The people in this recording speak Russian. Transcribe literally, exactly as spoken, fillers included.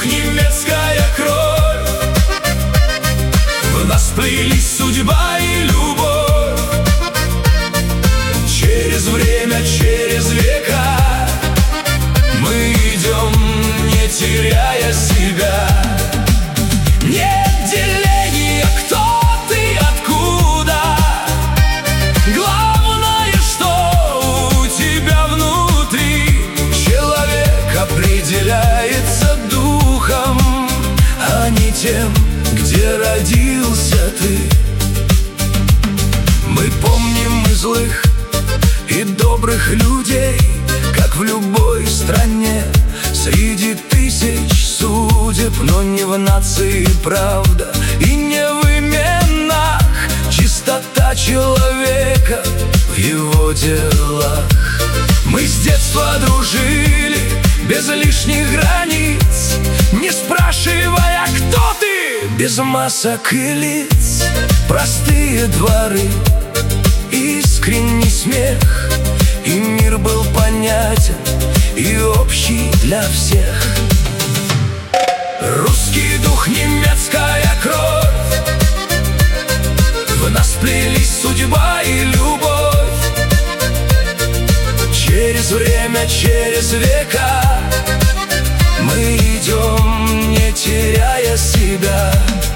немецкая кровь. В нас сплелись судьба и любовь. Через время, через века мы идем, не теряя себя. Нет деления, кто ты, откуда. Главное, что у тебя внутри. Человек определяется духом, а не тем, где родился ты. Мы помним и злых, и добрых людей, как в любой стране, среди тысяч судеб. Но не в нации правда и не в именах, чистота человека в его делах. Мы с детства дружили без лишних границ, не спрашивая, кто ты, без масок и лиц. Простые дворы, искренний смех, и мир был понятен и общий для всех. Русский дух, немецкая кровь. В нас сплелись судьба и любовь. Через время, через века мы идем, не теряя себя.